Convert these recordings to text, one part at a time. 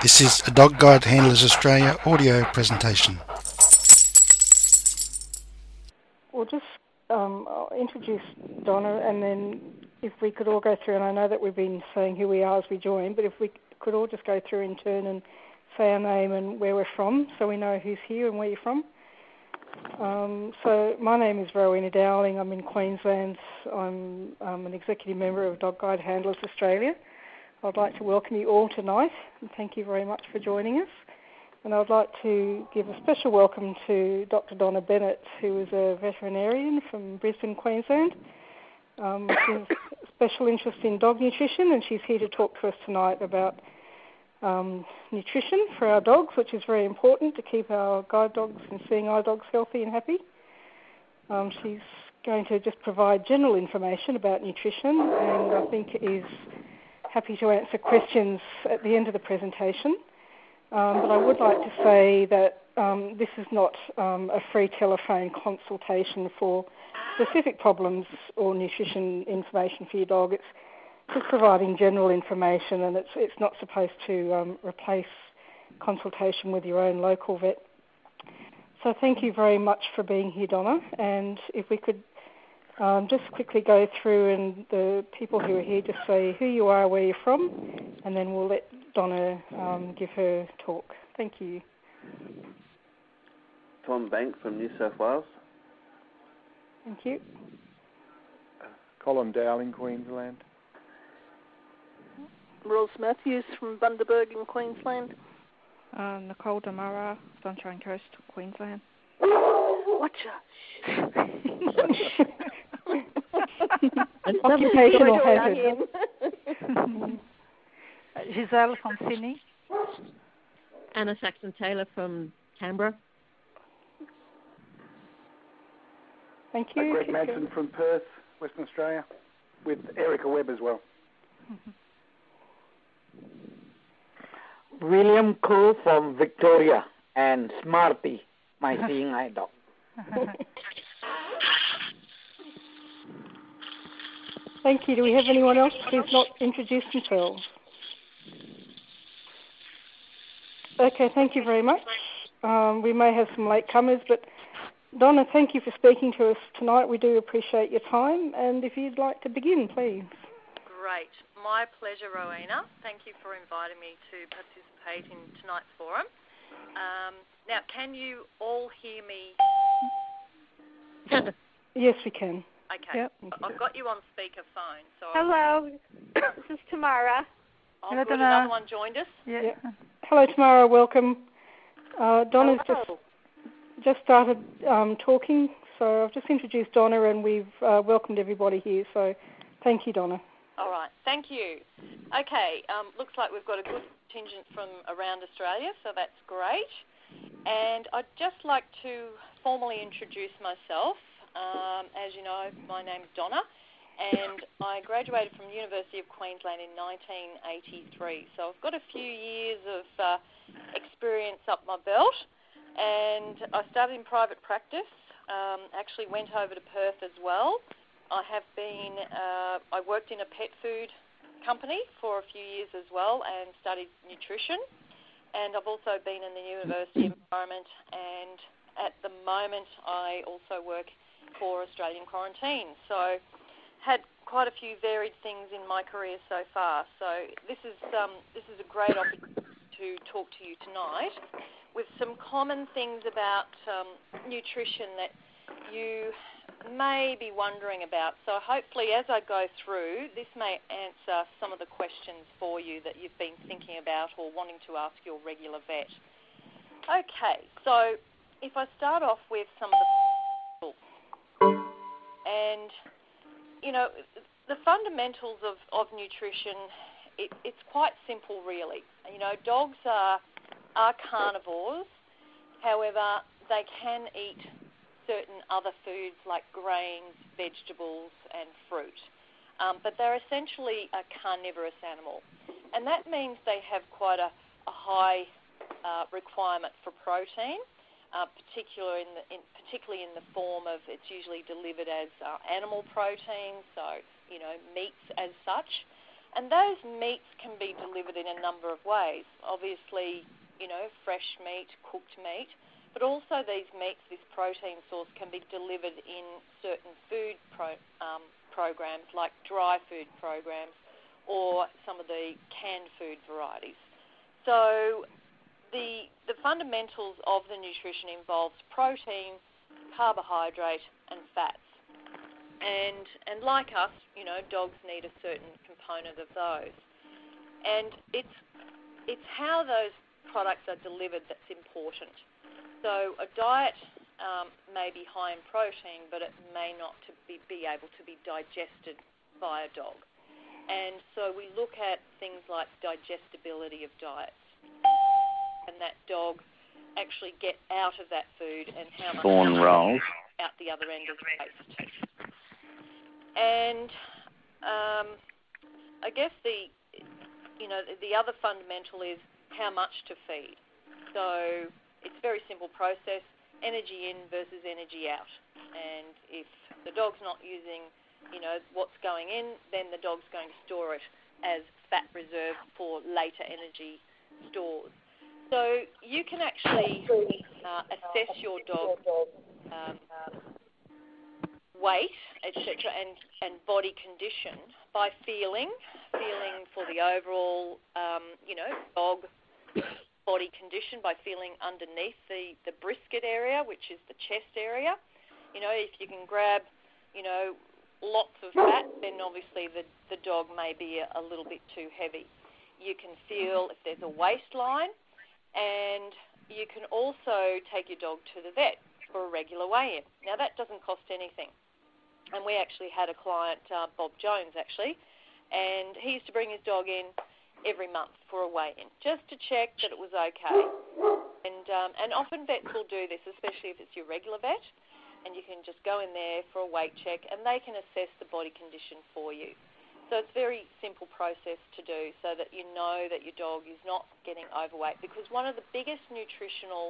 This is a Dog Guide Handlers Australia audio presentation. We'll just I'll introduce Donna, and then if we could all go through, and I know that we've been saying who we are as we join, but if we could all just go through in turn and say our name and where we're from, so we know who's here and where you're from. So my name is Rowena Dowling. I'm in Queensland. I'm an executive member of Dog Guide Handlers Australia. I'd like to welcome you all tonight, and thank you very much for joining us. And I'd like to give a special welcome to Dr. Donna Bennett, who is a veterinarian from Brisbane, Queensland. She has a special interest in dog nutrition, and she's here to talk to us tonight about nutrition for our dogs, which is very important to keep our guide dogs and seeing eye dogs healthy and happy. She's going to just provide general information about nutrition, and I think is happy to answer questions at the end of the presentation. But I would like to say that this is not a free telephone consultation for specific problems or nutrition information for your dog. It's just providing general information, and it's not supposed to replace consultation with your own local vet. So thank you very much for being here, Donna. And if we could just quickly go through, and the people who are here just say who you are, where you're from, and then we'll let Donna give her talk. Thank you. Tom Bank from New South Wales. Thank you. Colin Dowling, Queensland. Rose Matthews from Bundaberg in Queensland. Nicole Damara, Sunshine Coast, Queensland. Watcha. Occupational hazard. Giselle from Sydney. Anna Saxon-Taylor from Canberra. Thank you. Greg Madsen from Perth, Western Australia, with Erica Webb as well. William Cole from Victoria, and Smarty, my seeing eye dog. Thank you. Do we have anyone else who's not introduced themselves? Okay, thank you very much. We may have some latecomers, but Donna, thank you for speaking to us tonight. We do appreciate your time, and if you'd like to begin, please. Great. My pleasure, Rowena. Thank you for inviting me to participate in tonight's forum. Now, can you all hear me? Yes, we can. Okay. Yep. I've got you on speakerphone. So Hello, this is Tamara. Hello, good. Another one joined us. Yeah. Hello, Tamara. Welcome. Donna's just started talking, so I've just introduced Donna, and we've welcomed everybody here. So, thank you, Donna. All right. Thank you. Okay. Looks like we've got a good contingent from around Australia, so that's great. And I'd just like to formally introduce myself. As you know, my name's Donna, and I graduated from the University of Queensland in 1983. So I've got a few years of experience up my belt, and I started in private practice. Actually went over to Perth as well. I worked in a pet food company for a few years as well and studied nutrition. And I've also been in the university environment, and at the moment I also work for Australian Quarantine. So had quite a few varied things in my career so far. So this is a great opportunity to talk to you tonight with some common things about nutrition that you may be wondering about. So hopefully as I go through, this may answer some of the questions for you that you've been thinking about or wanting to ask your regular vet. Okay, so if I start off with some of the and, you know, the fundamentals of nutrition, it's quite simple, really. You know, dogs are carnivores. However, they can eat certain other foods like grains, vegetables, and fruit. But they're essentially a carnivorous animal. And that means they have quite a high requirement for protein. Particularly in the form of, it's usually delivered as animal protein, so, you know, meats as such. And those meats can be delivered in a number of ways. Obviously, fresh meat, cooked meat, but also these meats, this protein source, can be delivered in certain food programs like dry food programs or some of the canned food varieties. So the fundamentals of the nutrition involves protein, carbohydrate and fats. And like us, dogs need a certain component of those. And it's how those products are delivered that's important. So a diet may be high in protein, but it may not be able to be digested by a dog. And so we look at things like digestibility of diets, and that dog actually get out of that food and how much out the other end of the waste. And I guess the other fundamental is how much to feed. So it's a very simple process, energy in versus energy out. And if the dog's not using what's going in, then the dog's going to store it as fat reserve for later energy stores. So you can actually assess your dog weight, etc., and body condition by feeling for the overall, dog body condition, by feeling underneath the brisket area, which is the chest area. If you can grab, lots of fat, then obviously the dog may be a little bit too heavy. You can feel if there's a waistline, and you can also take your dog to the vet for a regular weigh-in. Now, that doesn't cost anything. And we actually had a client, Bob Jones, actually, and he used to bring his dog in every month for a weigh-in, just to check that it was okay. And often vets will do this, especially if it's your regular vet, and you can just go in there for a weight check, and they can assess the body condition for you. So it's a very simple process to do so that you know that your dog is not getting overweight, because one of the biggest nutritional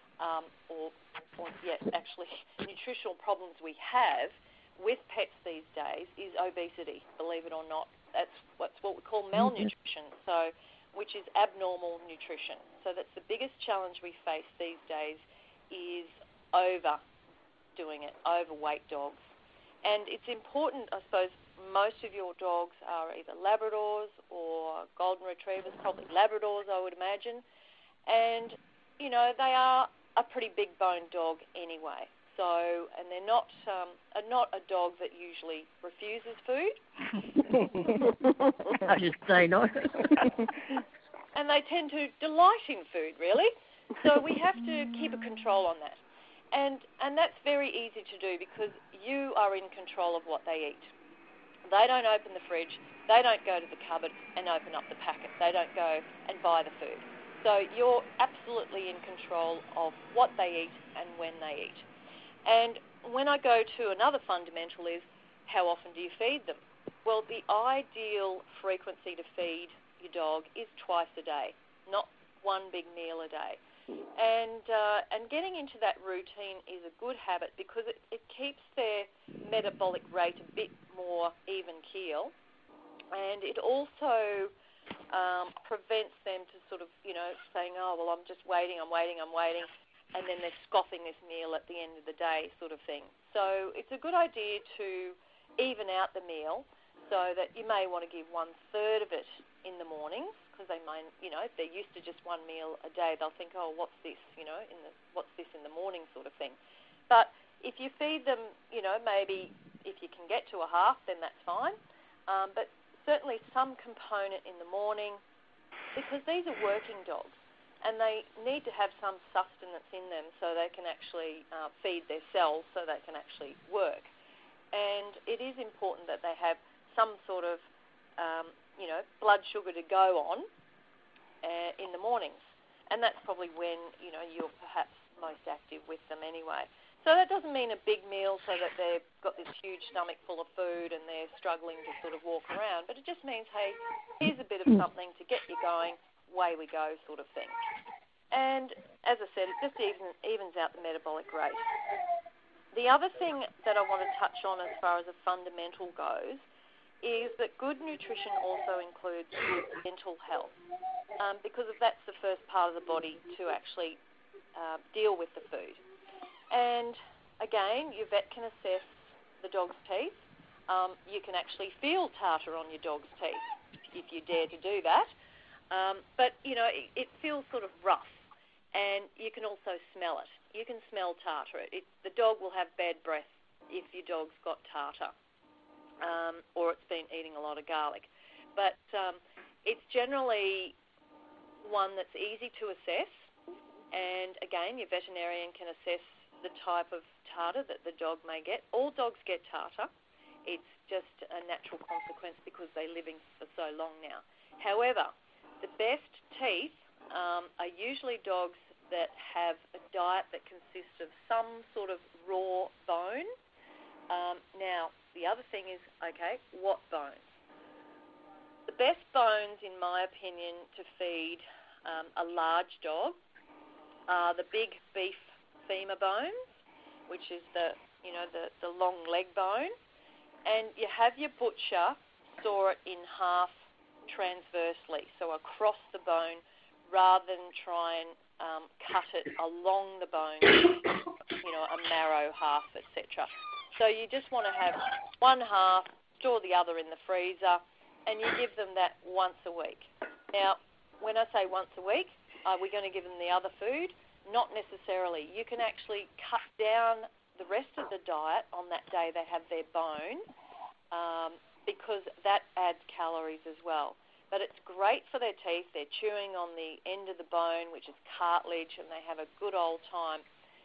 nutritional problems we have with pets these days is obesity, believe it or not. That's what we call malnutrition, which is abnormal nutrition. So that's the biggest challenge we face these days, is overdoing it, overweight dogs. And it's important, I suppose, most of your dogs are either Labradors or Golden Retrievers, probably Labradors, I would imagine. And, they are a pretty big-boned dog anyway. So, and they're not a dog that usually refuses food. I just say no. And they tend to delight in food, really. So we have to keep a control on that. And that's very easy to do, because you are in control of what they eat. They don't open the fridge. They don't go to the cupboard and open up the packet. They don't go and buy the food. So you're absolutely in control of what they eat and when they eat. And when I go to another fundamental is, how often do you feed them? Well, the ideal frequency to feed your dog is twice a day, not one big meal a day. And getting into that routine is a good habit, because it keeps their metabolic rate a bit more even keel, and it also prevents them to sort of, saying, oh, well, I'm just waiting, I'm waiting, and then they're scoffing this meal at the end of the day sort of thing. So it's a good idea to even out the meal, so that you may want to give 1/3 of it in the mornings, because they may, if they're used to just one meal a day, they'll think, oh, what's this, what's this in the morning sort of thing. But if you feed them, maybe if you can get to a half, then that's fine. But certainly some component in the morning, because these are working dogs, and they need to have some sustenance in them so they can actually feed their cells, so they can actually work. And it is important that they have some sort of, blood sugar to go on in the mornings. And that's probably when, you're perhaps most active with them anyway. So that doesn't mean a big meal so that they've got this huge stomach full of food and they're struggling to sort of walk around, but it just means, hey, here's a bit of something to get you going, away we go sort of thing. And as I said, it just evens out the metabolic rate. The other thing that I want to touch on as far as a fundamental goes is that good nutrition also includes good dental health, because that's the first part of the body to actually deal with the food. And again, your vet can assess the dog's teeth. You can actually feel tartar on your dog's teeth if you dare to do that. But, it feels sort of rough, and you can also smell it. You can smell tartar. The dog will have bad breath if your dog's got tartar, or it's been eating a lot of garlic. But it's generally one that's easy to assess, and again, your veterinarian can assess the type of tartar that the dog may get. All dogs get tartar. It's just a natural consequence because they're living for so long now. However, the best teeth are usually dogs that have a diet that consists of some sort of raw bone. Now, the other thing is, okay, what bones? The best bones, in my opinion, to feed a large dog are the big beef femur bones, which is the long leg bone. And you have your butcher saw it in half transversely, so across the bone, rather than try and cut it along the bone, a marrow half, etc. So you just want to have one half, store the other in the freezer, and you give them that once a week. Now, when I say once a week, are we going to give them the other food? Not necessarily. You can actually cut down the rest of the diet on that day they have their bone, because that adds calories as well. But it's great for their teeth. They're chewing on the end of the bone, which is cartilage, and they have a good old time.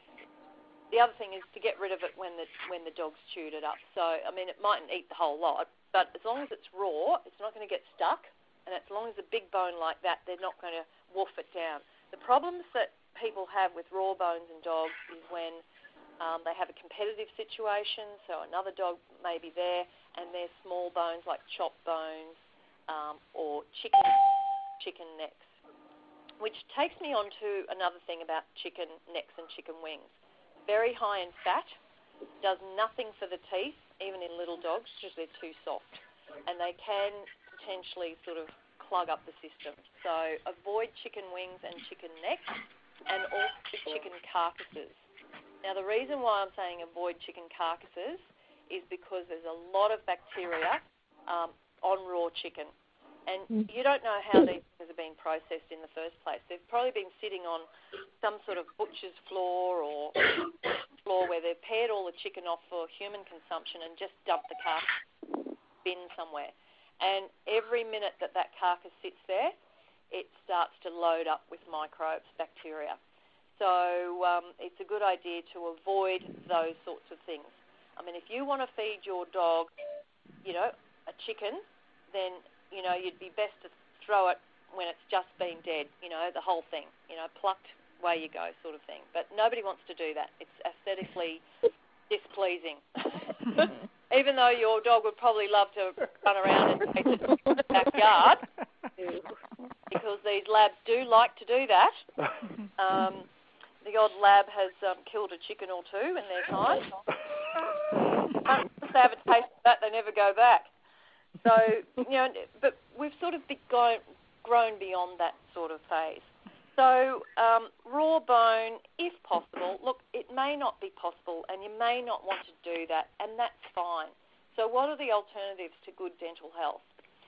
The other thing is to get rid of it when the dog's chewed it up. So, I mean, it mightn't eat the whole lot, but as long as it's raw, it's not going to get stuck. And as long as a big bone like that, they're not going to wolf it down. The problems that people have with raw bones in dogs is when they have a competitive situation, so another dog may be there, and there's small bones like chopped bones or chicken necks, which takes me on to another thing about chicken necks and chicken wings. Very high in fat, does nothing for the teeth, even in little dogs, because they're too soft, and they can potentially sort of plug up the system. So avoid chicken wings and chicken necks, and also chicken carcasses. Now, the reason why I'm saying avoid chicken carcasses is because there's a lot of bacteria on raw chicken. And you don't know how these things have been processed in the first place. They've probably been sitting on some sort of butcher's floor or floor where they've pared all the chicken off for human consumption and just dumped the carcass bin somewhere. And every minute that carcass sits there, it starts to load up with microbes, bacteria. So it's a good idea to avoid those sorts of things. I mean, if you want to feed your dog, a chicken, then, you'd be best to throw it when it's just been dead, the whole thing, plucked, away you go sort of thing. But nobody wants to do that. It's aesthetically displeasing. Even though your dog would probably love to run around and take it in the backyard, because these labs do like to do that. The odd lab has killed a chicken or two in their time. Once they have a taste of that, they never go back. So, but we've sort of grown beyond that sort of phase. So, raw bone, if possible. Look, it may not be possible, and you may not want to do that, and that's fine. So what are the alternatives to good dental health?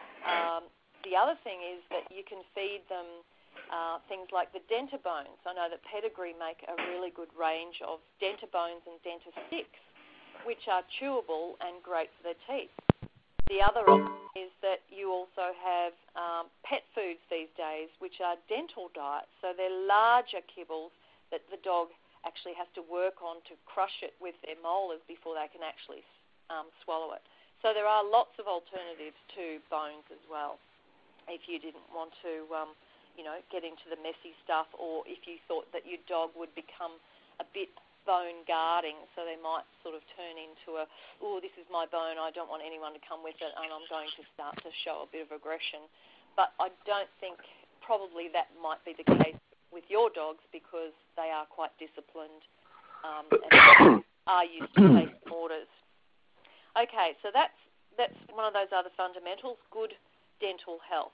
The other thing is that you can feed them things like the Dentabones. I know that Pedigree make a really good range of Dentabones and Dentasticks, which are chewable and great for their teeth. The other option is that you also have pet foods these days, which are dental diets. So they're larger kibbles that the dog actually has to work on to crush it with their molars before they can actually swallow it. So there are lots of alternatives to bones as well, if you didn't want to get into the messy stuff, or if you thought that your dog would become a bit bone guarding, so they might sort of turn into this is my bone, I don't want anyone to come with it, and I'm going to start to show a bit of aggression. But I don't think probably that might be the case with your dogs, because they are quite disciplined and are used to taking orders. Okay, so that's that's one of those other fundamentals, good dental health.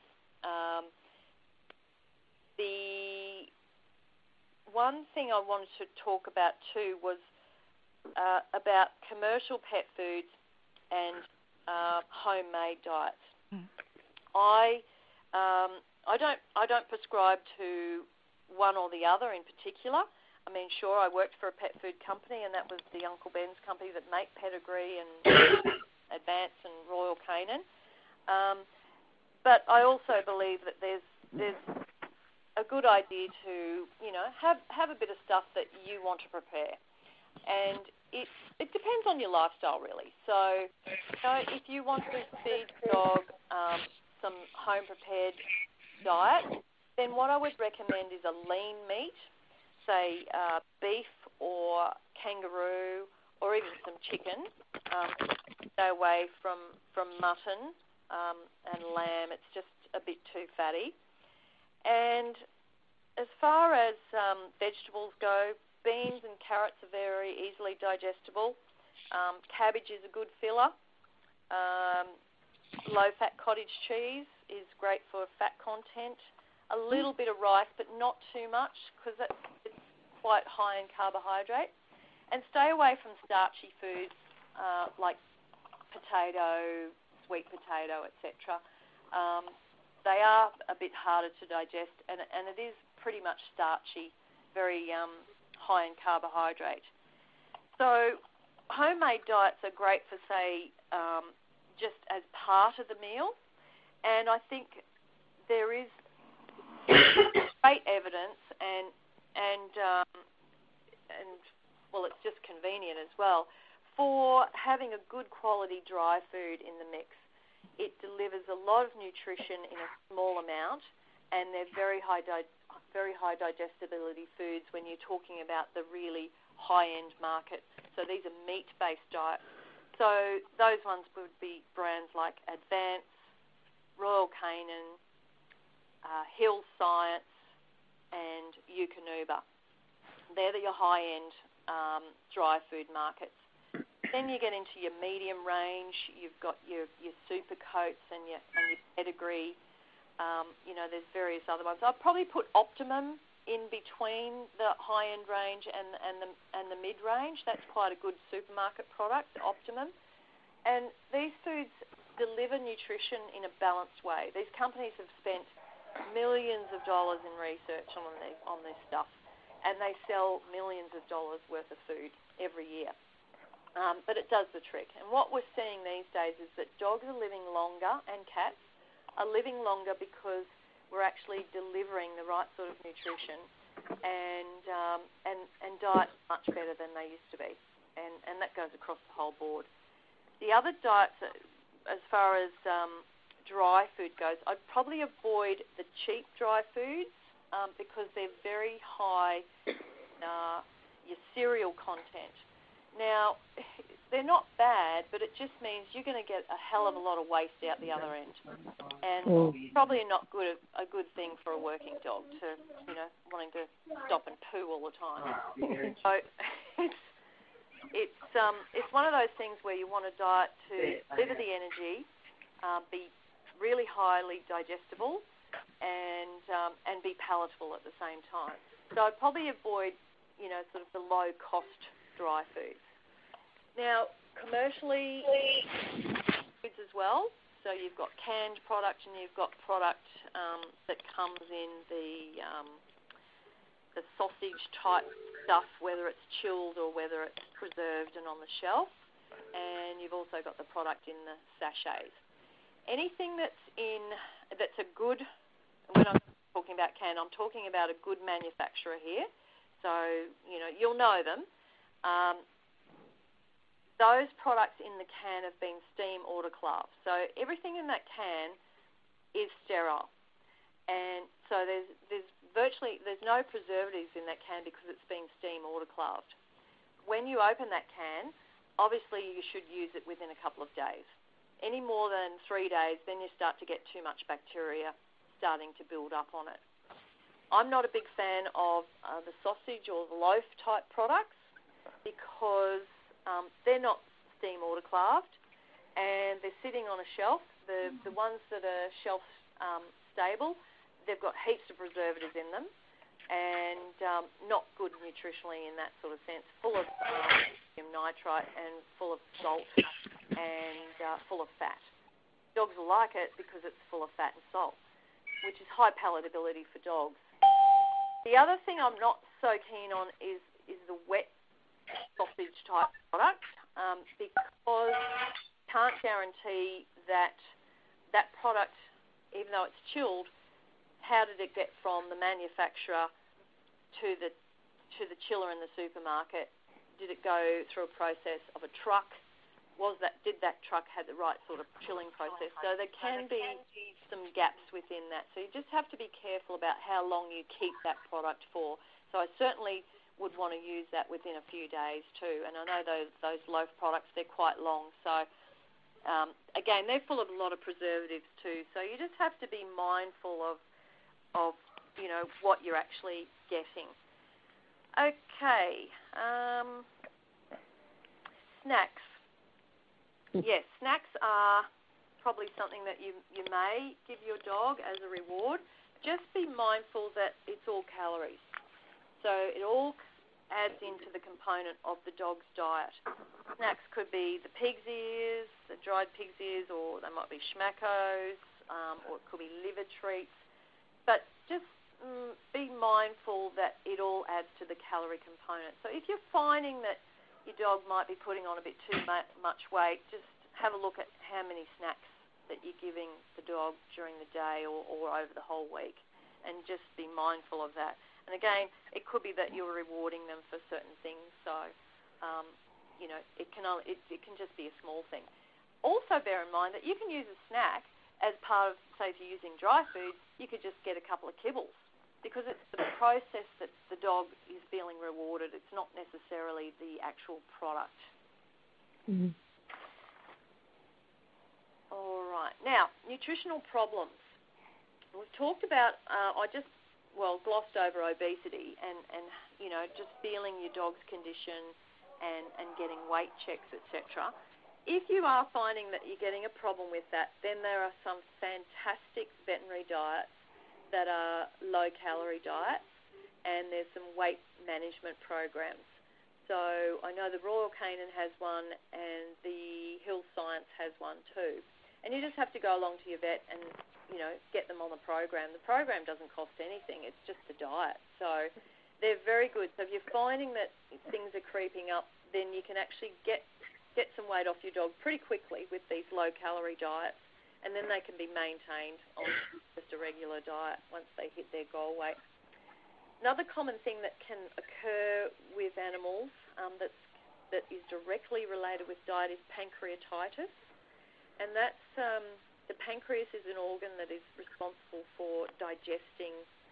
The one thing I wanted to talk about too was about commercial pet foods and homemade diets. I don't prescribe to one or the other in particular. I mean, sure, I worked for a pet food company, and that was the Uncle Ben's company that make Pedigree and Advance and Royal Canin. But I also believe that there's a good idea to, have a bit of stuff that you want to prepare. And it depends on your lifestyle, really. So, if you want to feed the dog some home-prepared diet, then what I would recommend is a lean meat, say beef or kangaroo or even some chicken. Stay away from mutton and lamb. It's just a bit too fatty. And as far as vegetables go, beans and carrots are very easily digestible. Cabbage is a good filler. Low-fat cottage cheese is great for fat content. A little bit of rice, but not too much because it's quite high in carbohydrate. And stay away from starchy foods like potato, sweet potato, etc. They are a bit harder to digest, and it is pretty much starchy, very high in carbohydrate. So homemade diets are great for, say, just as part of the meal. And I think there is great evidence and well, it's just convenient as well for having a good quality dry food in the mix. It delivers a lot of nutrition in a small amount, and they're very high digestibility foods when you're talking about the really high-end market. So these are meat-based diets. So those ones would be brands like Advance, Royal Canin, Hill Science, and Eukanuba. They're your high-end dry food markets. Then you get into your medium range. You've got your super coats and your Pedigree. There's various other ones. I'd probably put Optimum in between the high-end range and the mid-range. That's quite a good supermarket product, Optimum. And these foods deliver nutrition in a balanced way. These companies have spent millions of dollars in research on this stuff, and they sell millions of dollars worth of food every year. But it does the trick. And what we're seeing these days is that dogs are living longer, and cats are living longer because we're actually delivering the right sort of nutrition and diets much better than they used to be. And that goes across the whole board. The other diets, as far as dry food goes, I'd probably avoid the cheap dry foods because they're very high your cereal content. Now, they're not bad, but it just means you're going to get a hell of a lot of waste out the other end. And probably not a good thing for a working dog to, wanting to stop and poo all the time. So it's one of those things where you want a diet to deliver the energy, be really highly digestible, and be palatable at the same time. So I'd probably avoid, sort of the low-cost dry foods. Now, commercially, foods as well. So you've got canned product and you've got product that comes in the sausage-type stuff, whether it's chilled or whether it's preserved and on the shelf. And you've also got the product in the sachets. Anything that's a good, when I'm talking about canned, I'm talking about a good manufacturer here. So, you'll know them. Those products in the can have been steam autoclaved. So everything in that can is sterile. And so there's no preservatives in that can because it's been steam autoclaved. When you open that can, obviously you should use it within a couple of days. Any more than 3 days, then you start to get too much bacteria starting to build up on it. I'm not a big fan of the sausage or the loaf type products because they're not steam autoclaved, and they're sitting on a shelf. The ones that are shelf stable, they've got heaps of preservatives in them, and not good nutritionally in that sort of sense, full of ammonium nitrite and full of salt and full of fat. Dogs will like it because it's full of fat and salt, which is high palatability for dogs. The other thing I'm not so keen on is the wet sausage type product, because can't guarantee that product, even though it's chilled, how did it get from the manufacturer to the chiller in the supermarket? Did it go through a process of a truck? Did that truck have the right sort of chilling process? So there can be some gaps within that. So you just have to be careful about how long you keep that product for. So I certainly would want to use that within a few days too. And I know those loaf products, they're quite long. So again, they're full of a lot of preservatives too. So you just have to be mindful of what you're actually getting. Okay. Snacks. Yes, snacks are probably something that you may give your dog as a reward. Just be mindful that it's all calories. So it all adds into the component of the dog's diet. Snacks could be the pig's ears, the dried pig's ears, or they might be schmackos, or it could be liver treats. But just be mindful that it all adds to the calorie component. So if you're finding that your dog might be putting on a bit too much weight, just have a look at how many snacks that you're giving the dog during the day or over the whole week, and just be mindful of that. And again, it could be that you're rewarding them for certain things, so it can just be a small thing. Also bear in mind that you can use a snack as part of, say, if you're using dry food, you could just get a couple of kibbles, because it's the process that the dog is feeling rewarded. It's not necessarily the actual product. Mm-hmm. All right. Now, nutritional problems. We've talked about, I just glossed over obesity and just feeling your dog's condition and getting weight checks, etc. If you are finding that you're getting a problem with that, then there are some fantastic veterinary diets that are low-calorie diets, and there's some weight management programs. So I know the Royal Canin has one, and the Hill Science has one too. And you just have to go along to your vet and, get them on the program. The program doesn't cost anything. It's just the diet. So they're very good. So if you're finding that things are creeping up, then you can actually get some weight off your dog pretty quickly with these low-calorie diets, and then they can be maintained on just a regular diet once they hit their goal weight. Another common thing that can occur with animals that is directly related with diet is pancreatitis, and that's the pancreas is an organ that is responsible for digesting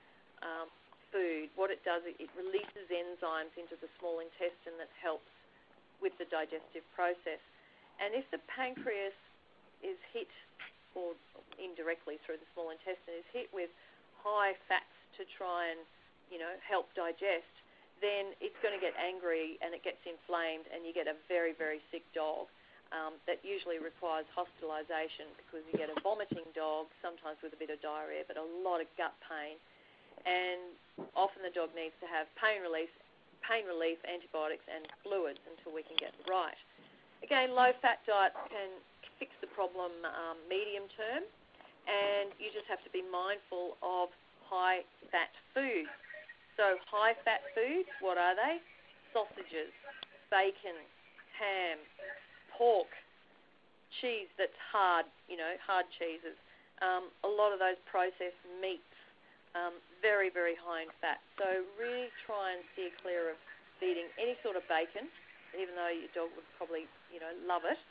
food. What it does, it releases enzymes into the small intestine that helps with the digestive process. And if the pancreas is hit, or indirectly through the small intestine, is hit with high fats to try and, help digest, then it's going to get angry and it gets inflamed, and you get a very, very sick dog that usually requires hospitalisation, because you get a vomiting dog, sometimes with a bit of diarrhea, but a lot of gut pain. And often the dog needs to have pain relief, antibiotics and fluids until we can get it right. Again, low-fat diets can fix the problem medium term, and you just have to be mindful of high-fat foods. So high-fat foods, what are they? Sausages, bacon, ham, pork, cheese that's hard, hard cheeses. A lot of those processed meats, very, very high in fat. So really try and steer clear of feeding any sort of bacon, even though your dog would probably, love it.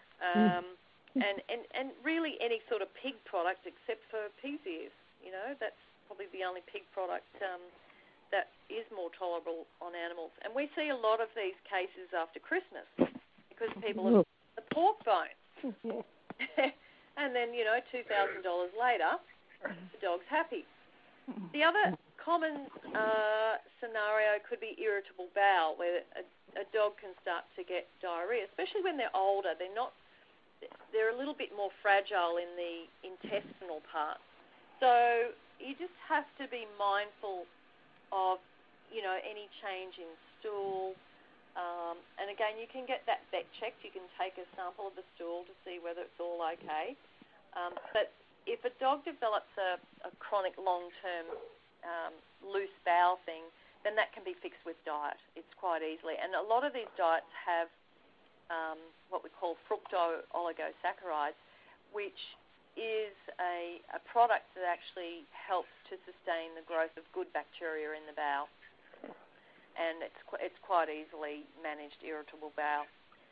And really any sort of pig product except for pig's ears. That's probably the only pig product that is more tolerable on animals. And we see a lot of these cases after Christmas because people have the pork bones. And then, $2,000 later, the dog's happy. The other common scenario could be irritable bowel, where a dog can start to get diarrhea, especially when they're older. They're not they're a little bit more fragile in the intestinal part. So you just have to be mindful of, any change in stool. And again, you can get that vet checked. You can take a sample of the stool to see whether it's all okay. But if a dog develops a chronic long-term loose bowel thing, then that can be fixed with diet. It's quite easily. And a lot of these diets have what we call fructo-oligosaccharides, which is a product that actually helps to sustain the growth of good bacteria in the bowel. And it's quite easily managed irritable bowel.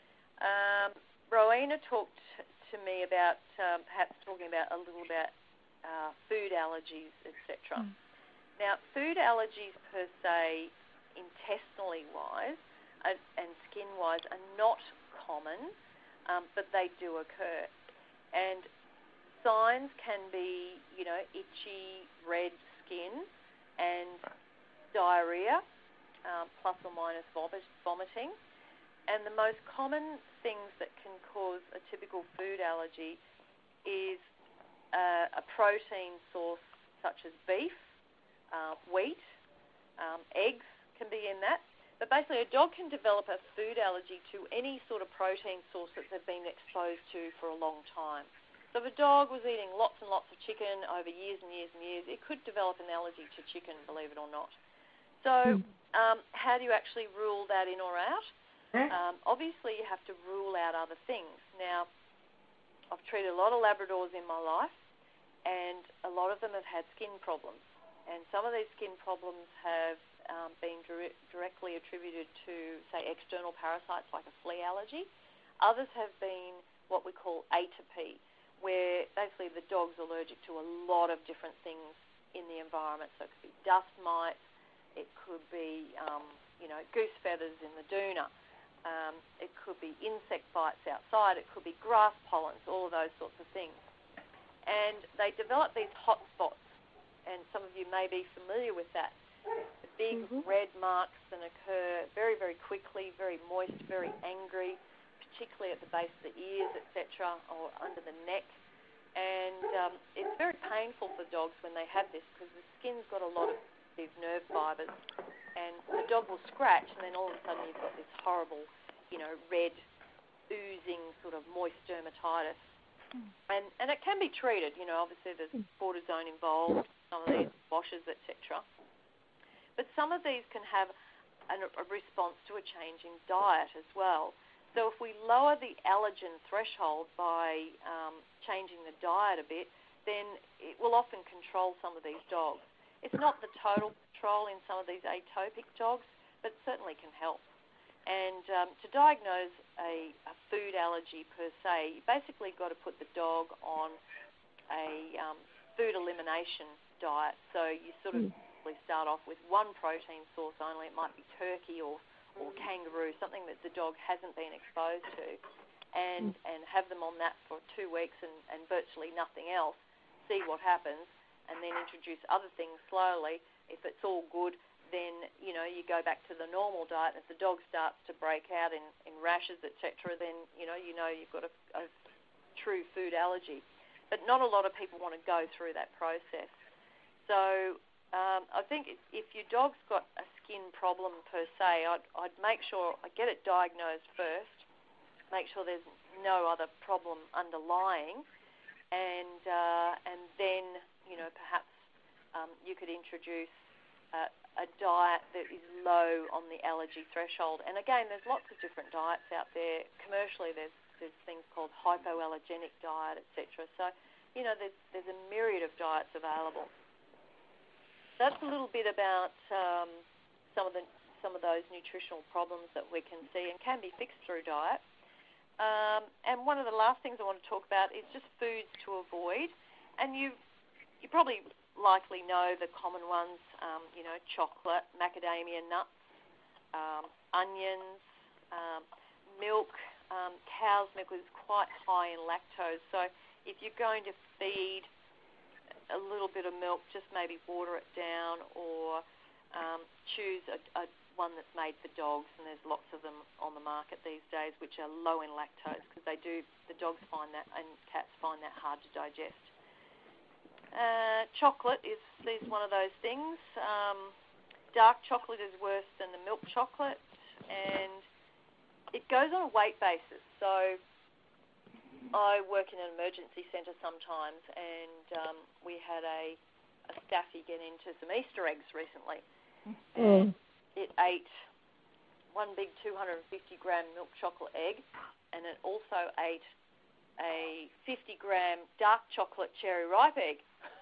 Rowena talked to me about perhaps talking about a little about food allergies, etc. Now, food allergies per se, intestinally wise and skin wise, are not common, but they do occur. And signs can be, itchy, red skin and diarrhea, plus or minus vomiting. And the most common things that can cause a typical food allergy is a protein source such as beef, wheat, eggs can be in that. But basically a dog can develop a food allergy to any sort of protein source that they've been exposed to for a long time. So if a dog was eating lots and lots of chicken over years and years and years, it could develop an allergy to chicken, believe it or not. So how do you actually rule that in or out? Obviously, you have to rule out other things. Now, I've treated a lot of Labradors in my life, and a lot of them have had skin problems. And some of these skin problems have been directly attributed to, say, external parasites like a flea allergy. Others have been what we call atopy, where basically the dog's allergic to a lot of different things in the environment. So it could be dust mites, it could be, goose feathers in the doona. It could be insect bites outside. It could be grass pollens, all of those sorts of things. And they develop these hot spots, and some of you may be familiar with that. The big red marks that occur very, very quickly, very moist, very angry, particularly at the base of the ears, etc., or under the neck. And it's very painful for dogs when they have this because the skin's got a lot of these nerve fibres, and the dog will scratch, and then all of a sudden you've got this horrible, red, oozing sort of moist dermatitis. And it can be treated, obviously there's cortisone involved, some of these washes, etc. But some of these can have a response to a change in diet as well. So if we lower the allergen threshold by changing the diet a bit, then it will often control some of these dogs. It's not the total control in some of these atopic dogs, but certainly can help. And to diagnose a food allergy per se, you basically got to put the dog on a food elimination diet. So you sort of start off with one protein source only. It might be turkey or kangaroo, something that the dog hasn't been exposed to, and have them on that for 2 weeks and virtually nothing else, see what happens, and then introduce other things slowly. If it's all good, then, you go back to the normal diet. If the dog starts to break out in rashes, etc., then, you've got a true food allergy. But not a lot of people want to go through that process. So I think if your dog's got a skin problem per se, I'd make sure I get it diagnosed first, make sure there's no other problem underlying, and then, perhaps you could introduce a diet that is low on the allergy threshold. And again, there's lots of different diets out there. Commercially, there's things called hypoallergenic diet, etc. So, there's a myriad of diets available. That's a little bit about some of those nutritional problems that we can see and can be fixed through diet. And one of the last things I want to talk about is just foods to avoid. And you probably likely know the common ones, chocolate, macadamia nuts, onions, milk. Cow's milk is quite high in lactose. So if you're going to feed a little bit of milk, just maybe water it down, or choose a one that's made for dogs, and there's lots of them on the market these days which are low in lactose, because the dogs find that, and cats find that hard to digest. Chocolate is one of those things. Dark chocolate is worse than the milk chocolate, and it goes on a weight basis. So I work in an emergency centre sometimes, and we had a staffy get into some Easter eggs recently. And it ate one big 250-gram milk chocolate egg, and it also ate a 50-gram dark chocolate cherry ripe egg.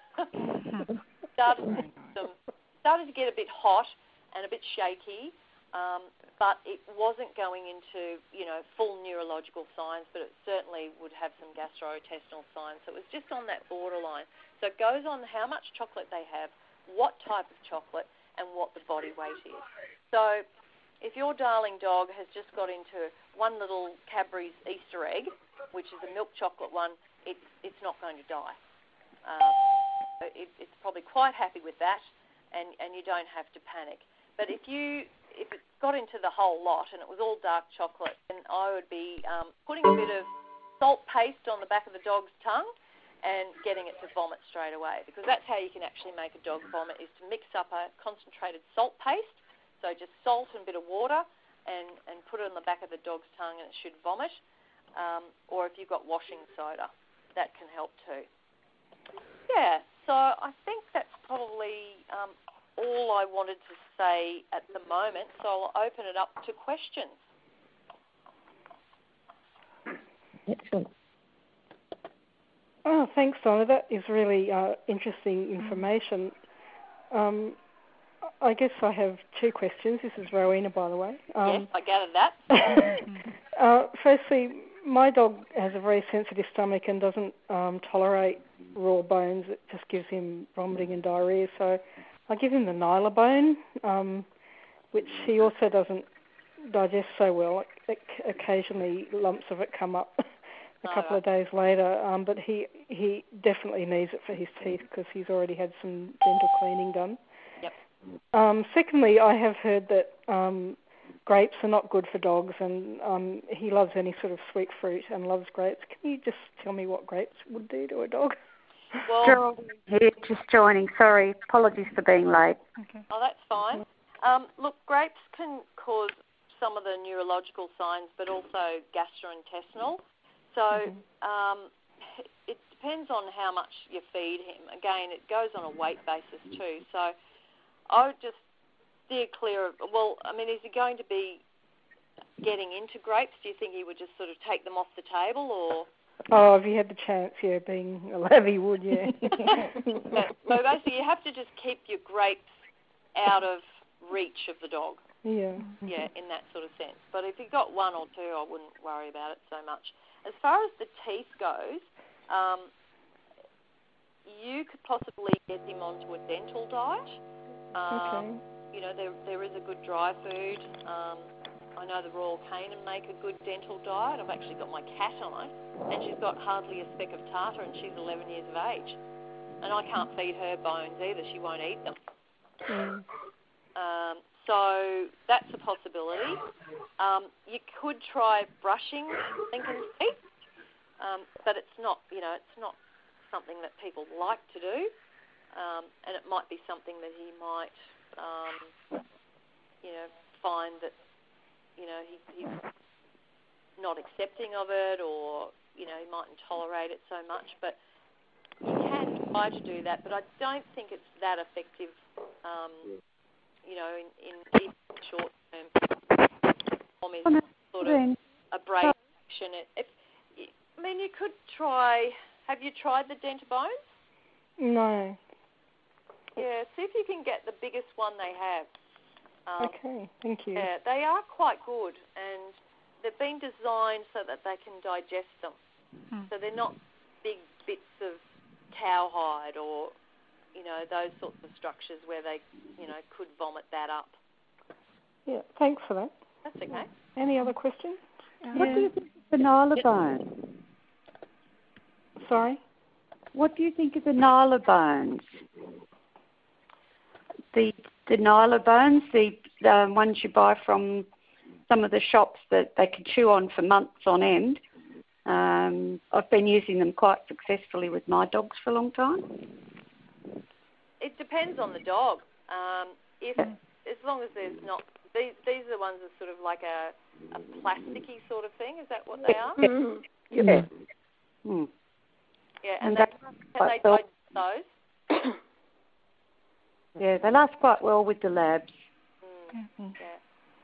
started to get a bit hot and a bit shaky, but it wasn't going into, full neurological signs, but it certainly would have some gastrointestinal signs. So it was just on that borderline. So it goes on how much chocolate they have, what type of chocolate, and what the body weight is. So if your darling dog has just got into one little Cadbury's Easter egg, which is a milk chocolate one, it's not going to die. It's probably quite happy with that, and you don't have to panic. But if it got into the whole lot and it was all dark chocolate, then I would be putting a bit of salt paste on the back of the dog's tongue and getting it to vomit straight away, because that's how you can actually make a dog vomit, is to mix up a concentrated salt paste, so just salt and a bit of water, and put it on the back of the dog's tongue, and it should vomit. Or if you've got washing soda, that can help too. Yeah, so I think that's probably all I wanted to say at the moment, so I'll open it up to questions. Excellent. Oh, thanks, Donna. That is really interesting information. I guess I have two questions. This is Rowena, by the way. Yes, I gathered that. Firstly, my dog has a very sensitive stomach and doesn't tolerate raw bones. It just gives him vomiting and diarrhea. So I give him the Nylabone, which he also doesn't digest so well. Occasionally lumps of it come up a couple of days later, but he definitely needs it for his teeth because he's already had some dental cleaning done. Yep. Secondly, I have heard that grapes are not good for dogs, and he loves any sort of sweet fruit and loves grapes. Can you just tell me what grapes would do to a dog? Well, Geraldine here, just joining. Sorry, apologies for being late. Okay. Oh, that's fine. Look, grapes can cause some of the neurological signs, but also gastrointestinal. So it depends on how much you feed him. Again, it goes on a weight basis too. So I would just steer clear of, is he going to be getting into grapes? Do you think he would just sort of take them off the table, or? Oh, if he had the chance, being a lav, he would, yeah. So basically you have to just keep your grapes out of reach of the dog. Yeah. Yeah, in that sort of sense. But if you've got one or two, I wouldn't worry about it so much. As far as the teeth goes, you could possibly get him onto a dental diet. Okay. There is a good dry food. I know the Royal Canin make a good dental diet. I've actually got my cat on it, and she's got hardly a speck of tartar, and she's 11 years of age. And I can't feed her bones either. She won't eat them. So that's a possibility. You could try brushing Lincoln's teeth, but it's not something that people like to do, and it might be something that he might, find that, he's not accepting of it, or, he mightn't tolerate it so much. But you can try to do that, but I don't think it's that effective, in even short term. Is sort of a break action. You could try. Have you tried the Dentabones? No. Yeah, see if you can get the biggest one they have. Okay, thank you. Yeah, they are quite good, and they've been designed so that they can digest them. So they're not big bits of cowhide or, those sorts of structures where they, could vomit that up. Yeah, thanks for that. That's okay. Any other questions? What do you think of the Nylabone? Sorry? What do you think of the Nylabone? The Nylobones, the ones you buy from some of the shops that they can chew on for months on end. I've been using them quite successfully with my dogs for a long time. It depends on the dog. As long as there's not, these are the ones that sort of like a plasticky sort of thing. Is that what they are? Yeah. Yeah, and they digest those. Yeah, they last quite well with the labs. Yeah.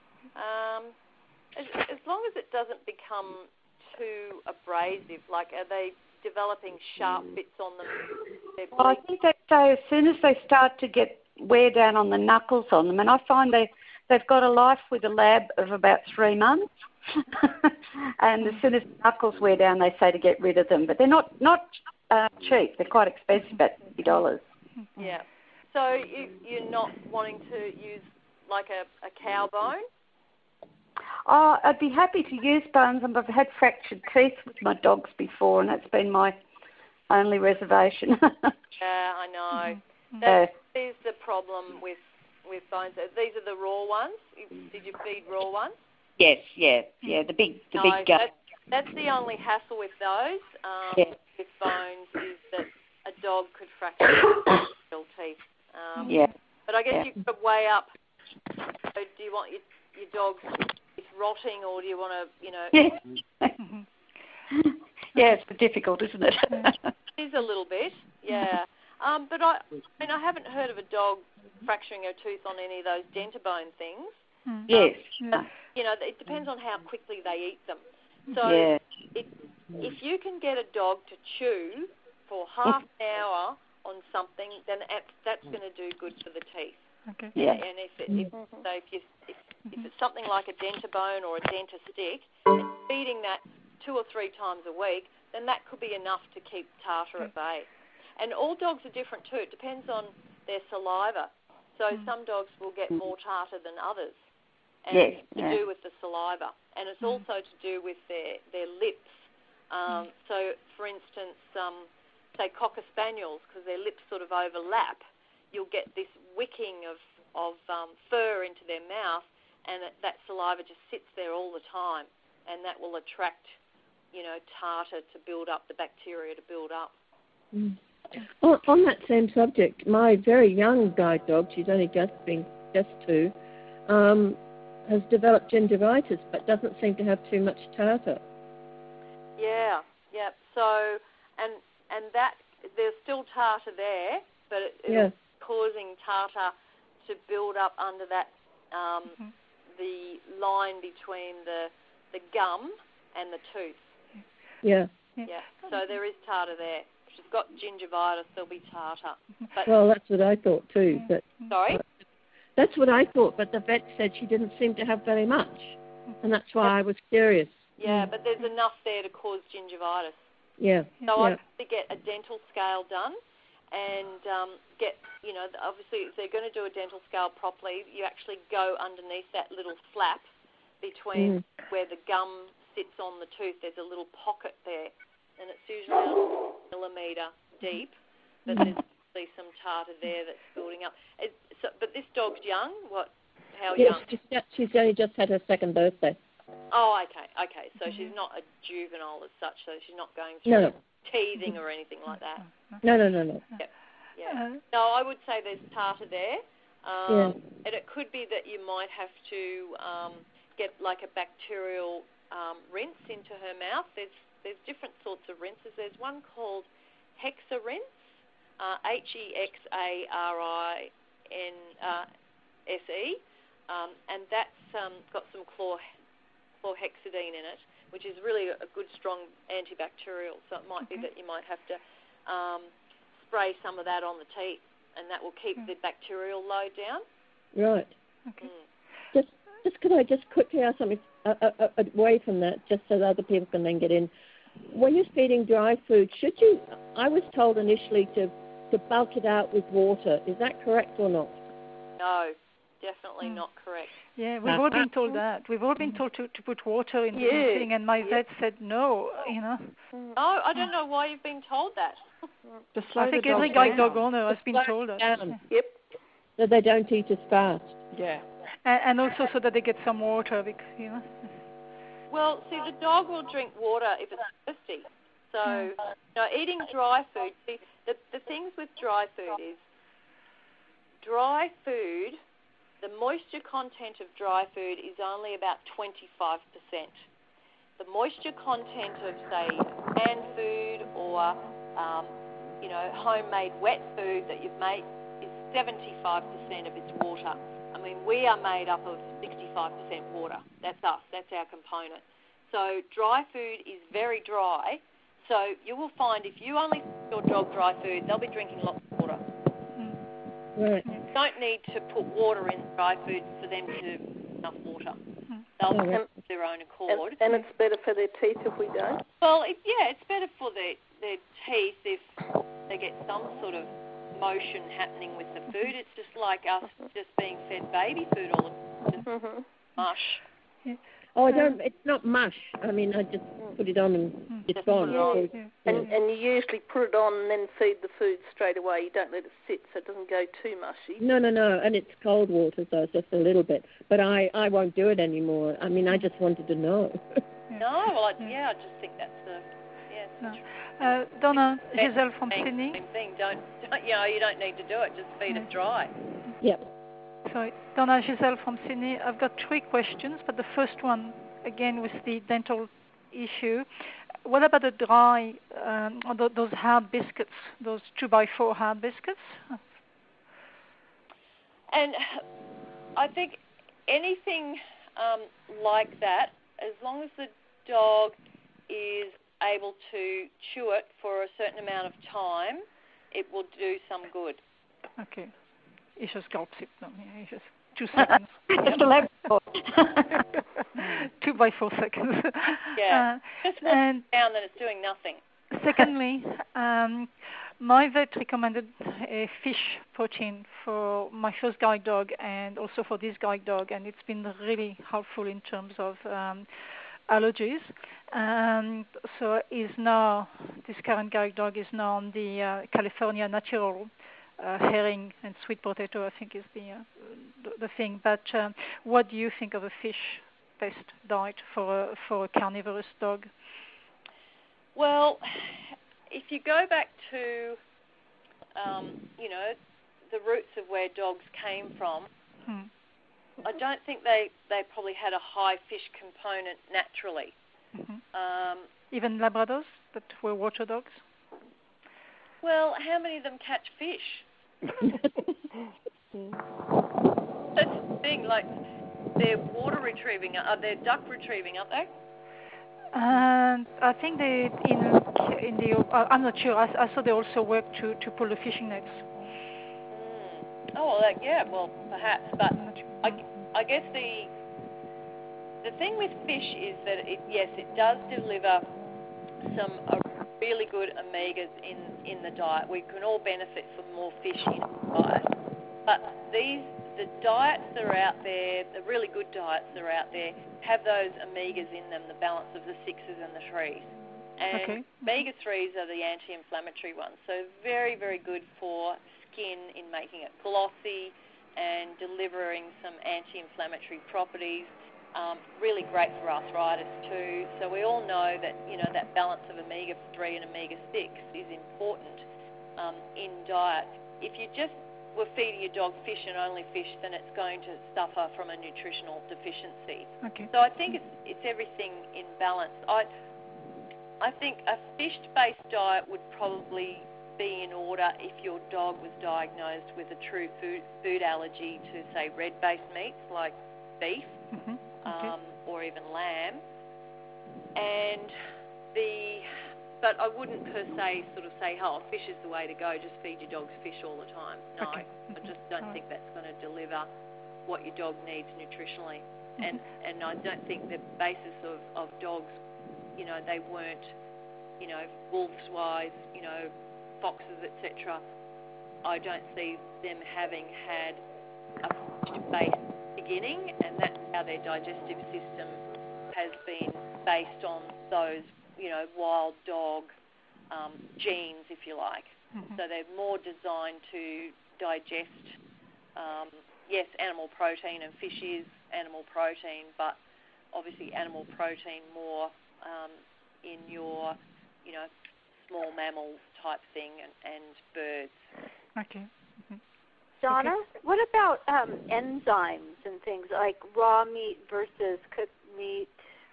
As long as it doesn't become too abrasive, like are they developing sharp bits on them? Well, I think they say as soon as they start to get wear down on the knuckles on them, and I find they've got a life with a lab of about 3 months, and as soon as the knuckles wear down, they say to get rid of them. But they're not cheap. They're quite expensive, about $50. Yeah. So you're not wanting to use like a cow bone? Oh, I'd be happy to use bones. I've had fractured teeth with my dogs before, and that's been my only reservation. Yeah, I know. That is the problem with bones. These are the raw ones. Did you feed raw ones? Yes, yeah. The big gut. That's the only hassle with those. With bones is that a dog could fracture their teeth. But I guess you could weigh up. So do you want your dog rotting, or do you want to, Yeah, it's difficult, isn't it? It is a little bit, yeah. But I haven't heard of a dog fracturing a tooth on any of those dentabone things. Yes. It depends on how quickly they eat them. So if you can get a dog to chew for half an hour on something, then that's going to do good for the teeth. Okay. Yeah. And if it's something like a dentabone or a dentistick, and feeding that 2 or 3 times a week, then that could be enough to keep tartar at bay. And all dogs are different too. It depends on their saliva. So some dogs will get more tartar than others. And it's to do with the saliva. And it's also to do with their lips. So, for instance, say Cocker Spaniels, because their lips sort of overlap, you'll get this wicking of fur into their mouth, and that saliva just sits there all the time, and that will attract, tartar to build up, the bacteria to build up. On that same subject, my very young guide dog, she's only just 2, has developed gingivitis, but doesn't seem to have too much tartar. Yeah. So, and that there's still tartar there, but it's causing tartar to build up under that the line between the gum and the tooth. Yeah. So there is tartar there. If she's got gingivitis, there'll be tartar. But, well, that's what I thought too. But sorry? That's what I thought, but the vet said she didn't seem to have very much, and that's why I was curious. Yeah, but there's enough there to cause gingivitis. Yeah. So I'd have to get a dental scale done and get, obviously if they're going to do a dental scale properly, you actually go underneath that little flap between where the gum sits on the tooth. There's a little pocket there, and it's usually a millimetre deep, but there's actually some tartar there that's building up. But this dog's young? How young? She's only just had her 2nd birthday. Oh, okay. So she's not a juvenile as such, so she's not going through teething or anything like that? No. Yep. Yeah. No, I would say there's tartar there. And it could be that you might have to get like a bacterial rinse into her mouth. There's different sorts of rinses. There's one called Hexarinse, HEXARINSE, and that's got some chlorhexidine in it, which is really a good, strong antibacterial. So it might be that you might have to spray some of that on the teeth, and that will keep the bacterial load down. Right. Okay. Just could I just quickly ask something away from that, just so that other people can then get in? When you're feeding dry food, I was told initially to bulk it out with water. Is that correct or not? No, definitely not correct. Yeah, we've all been told that. We've all been told to put water in the thing, and my vet said no, No, I don't know why you've been told that. I think every guide dog owner has been told that. Yep. so they don't eat as fast. Yeah. And also so that they get some water, because, you know. Well, see, the dog will drink water if it's thirsty. So, eating dry food, see, the things with dry food is the moisture content of dry food is only about 25%. The moisture content of, say, canned food or, homemade wet food that you've made is 75% of its water. I mean, we are made up of 65% water. That's us. That's our component. So dry food is very dry. So you will find if you only feed your dog dry food, they'll be drinking lots of water. Right. You don't need to put water in dry food for them to have enough water. They'll drink their own accord. And it's better for their teeth if we don't? Well, it's better for their teeth if they get some sort of motion happening with the food. It's just like us just being fed baby food all the time. Just mush. Yeah. Oh, I don't. It's not mush. I mean, I just put it on and it's gone. And you usually put it on and then feed the food straight away. You don't let it sit so it doesn't go too mushy. No. And it's cold water, so it's just a little bit. But I won't do it anymore. I mean, I just wanted to know. I just think that's Donna Giselle from Sydney. Same thing. You don't need to do it. Just feed it dry. Yep. Sorry, Donna Giselle from Sydney. I've got 3 questions, but the first one, again, with the dental issue. What about the dry, those hard biscuits, those 2x4 hard biscuits? And I think anything like that, as long as the dog is able to chew it for a certain amount of time, it will do some good. Okay. He just gulps it. No, he just 2 seconds. 2x4 seconds. Yeah. Just down that it's doing nothing. Secondly, my vet recommended a fish protein for my first guide dog and also for this guide dog, and it's been really helpful in terms of allergies. So this current guide dog is now on the California Natural herring and sweet potato, I think, is the thing. But what do you think of a fish-based diet for a carnivorous dog? Well, if you go back to, the roots of where dogs came from, I don't think they probably had a high fish component naturally. Even Labradors that were water dogs? Well, how many of them catch fish? That's the thing, like they're water retrieving, they're duck retrieving, aren't they? I think they in the I'm not sure. I saw they also work to pull the fishing nets. Oh, well, perhaps, but I guess the thing with fish is that it does deliver some really good omegas in the diet. We can all benefit from more fish in the diet, but the diets that are out there, the really good diets that are out there, have those omegas in them, the balance of the 6s and the 3s. And omega-3s are the anti-inflammatory ones, so very, very good for skin in making it glossy and delivering some anti-inflammatory properties. Really great for arthritis too. So we all know that that balance of omega-3 and omega-6 is important in diet. If you just were feeding your dog fish and only fish, then it's going to suffer from a nutritional deficiency. Okay. So I think it's everything in balance. I think a fish-based diet would probably be in order if your dog was diagnosed with a true food allergy to, say, red-based meats like beef or even lamb. But I wouldn't per se sort of say, fish is the way to go, just feed your dogs fish all the time. No, I just don't think that's going to deliver what your dog needs nutritionally. And I don't think the basis of dogs, they weren't, wolves-wise, foxes, etc. I don't see them having had a fish-based beginning, and that's how their digestive system has been based on those, wild dog genes, if you like. So they're more designed to digest yes, animal protein, and fish is animal protein, but obviously animal protein more in your, small mammals type thing and birds. Okay. Donna, what about enzymes and things like raw meat versus cooked meat?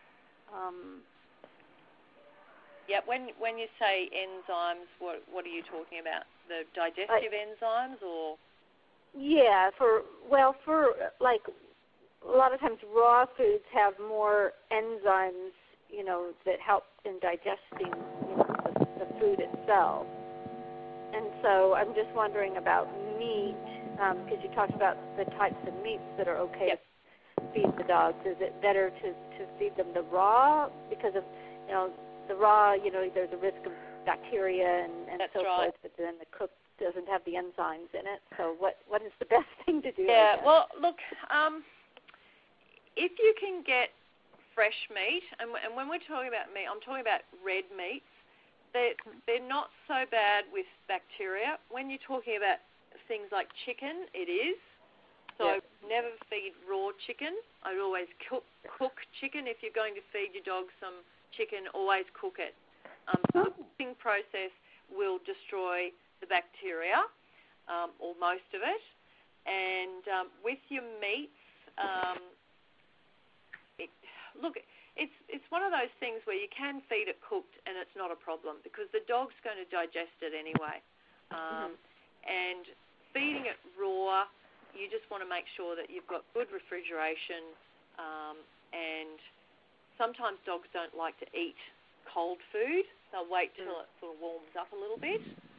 Yeah, when you say enzymes, what are you talking about? The digestive enzymes, or? Yeah, for like a lot of times raw foods have more enzymes, that help in digesting the food itself. And so I'm just wondering about meat, because you talked about the types of meats that are okay to feed the dogs. Is it better to feed them the raw because of, the raw, there's a risk of bacteria and so forth, but then the cooked doesn't have the enzymes in it. So what is the best thing to do? Yeah, well, look, if you can get fresh meat, and when we're talking about meat, I'm talking about red meats. They're not so bad with bacteria. When you're talking about things like chicken, it is. So never feed raw chicken. I'd always cook chicken. If you're going to feed your dog some chicken, always cook it. The cooking process will destroy the bacteria, or most of it. And with your meats, it's one of those things where you can feed it cooked and it's not a problem because the dog's going to digest it anyway. And feeding it raw, you just want to make sure that you've got good refrigeration, and sometimes dogs don't like to eat cold food. They'll wait till it sort of warms up a little bit.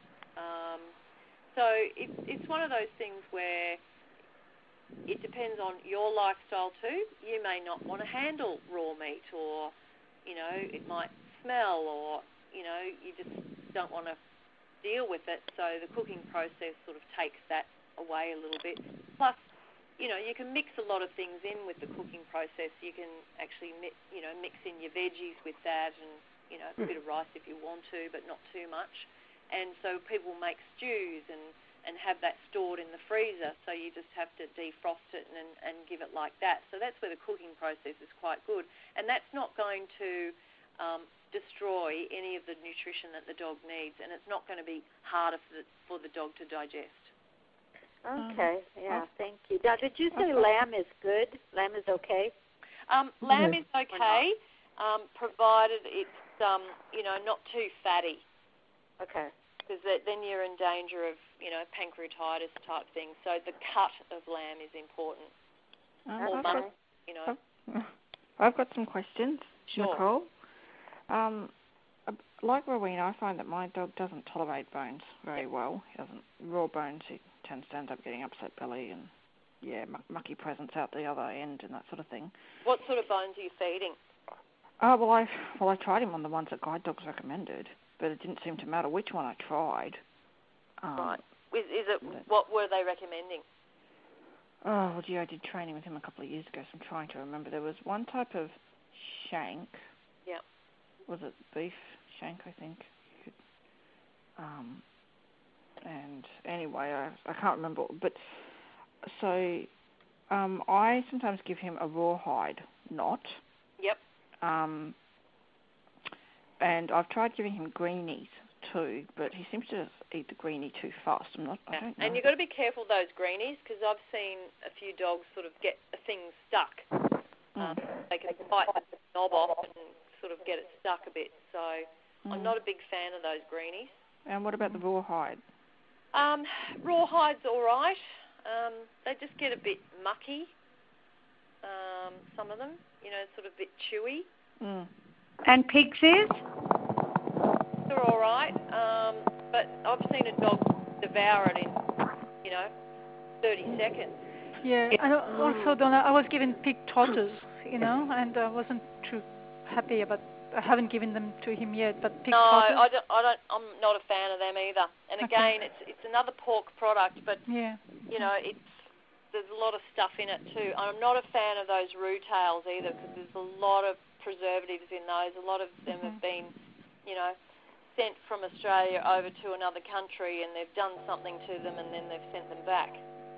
So it's one of those things where it depends on your lifestyle too. You may not want to handle raw meat, or, it might smell, or, you just don't want to deal with it. So the cooking process sort of takes that away a little bit. Plus, you can mix a lot of things in with the cooking process. You can actually, mix in your veggies with that, and, a bit of rice if you want to, but not too much. And so people make stews and have that stored in the freezer, so you just have to defrost it and give it like that. So that's where the cooking process is quite good. And that's not going to destroy any of the nutrition that the dog needs, and it's not going to be harder for the dog to digest. Okay, thank you. Now, did you say lamb is good? Lamb is okay? Lamb is okay, provided it's, not too fatty. Okay. Because then you're in danger of, pancreatitis type things. So the cut of lamb is important. I've got some questions, Sure. Nicole. Like Rowena, I find that my dog doesn't tolerate bones very well. He doesn't. Raw bones, he tends to end up getting upset belly and, mucky presence out the other end and that sort of thing. What sort of bones are you feeding? Well, I tried him on the ones that guide dogs recommended, but it didn't seem to matter which one I tried. Right. What were they recommending? Oh, well, gee, I did training with him a couple of years ago, so I'm trying to remember. There was one type of shank. Yeah. Was it beef shank, I think? And anyway, I can't remember. But so I sometimes give him a rawhide knot. Yep. And I've tried giving him greenies too, but he seems to eat the greenie too fast. I don't know. And you've got to be careful those greenies, because I've seen a few dogs sort of get things stuck. They can bite the knob off and sort of get it stuck a bit. So I'm not a big fan of those greenies. And what about the rawhide? Rawhide's all right. They just get a bit mucky, some of them, sort of a bit chewy. And pig's ears? They're all right, but I've seen a dog devour it in, 30 seconds. Yeah, and also, Donna, I was given pig trotters, and I wasn't too happy about. I haven't given them to him yet, but pig trotters. No, I don't. I'm not a fan of them either. And again, it's another pork product, but there's a lot of stuff in it too. I'm not a fan of those roux tails either, because there's a lot of preservatives in those. A lot of them have been, sent from Australia over to another country, and they've done something to them, and then they've sent them back.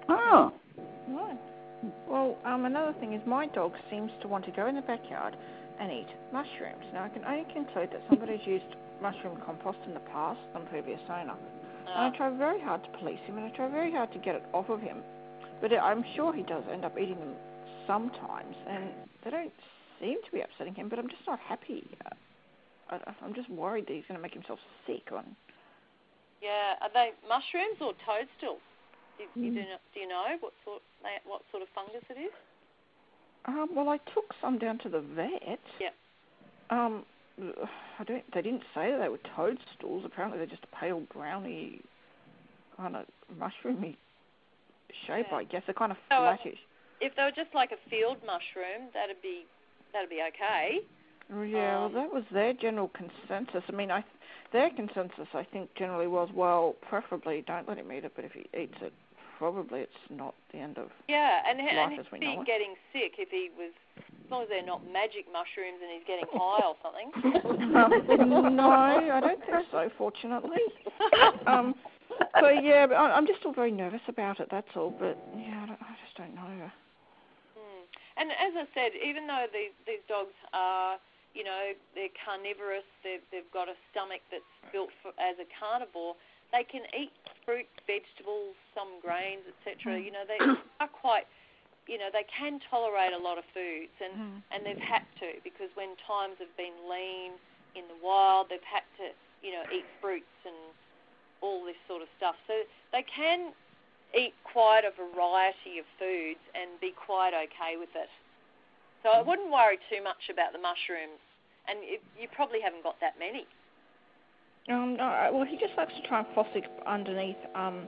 Oh. Right. Well, another thing is my dog seems to want to go in the backyard and eat mushrooms. Now, I can only conclude that somebody's used mushroom compost in the past, some previous owner. And I try very hard to police him, and I try very hard to get it off of him. But I'm sure he does end up eating them sometimes, and they don't seem to be upsetting him, but I'm just not happy. I'm just worried that he's going to make himself sick. Yeah, are they mushrooms or toadstools? Do you know what sort of fungus it is? Well, I took some down to the vet. Yeah. They didn't say that they were toadstools. Apparently they're just a pale browny kind of mushroomy shape, I guess. They're kind of flattish. If they were just like a field mushroom, that'd be okay. Yeah, well, that was their general consensus. I mean, their consensus, I think, generally was, well, preferably don't let him eat it, but if he eats it, probably it's not the end of life as we know it. Getting sick if he was, as long as they're not magic mushrooms and he's getting high or something. No, I don't think so, fortunately. But yeah, but I'm just still very nervous about it, that's all. But yeah, I just don't know. And as I said, even though these dogs are, they're carnivorous, they've got a stomach that's built as a carnivore, they can eat fruit, vegetables, some grains, etc. They are quite, they can tolerate a lot of foods, and they've had to, because when times have been lean in the wild, they've had to, eat fruits and all this sort of stuff. So they can eat quite a variety of foods and be quite okay with it. So I wouldn't worry too much about the mushrooms, and you probably haven't got that many. No, well, he just likes to try and fossick underneath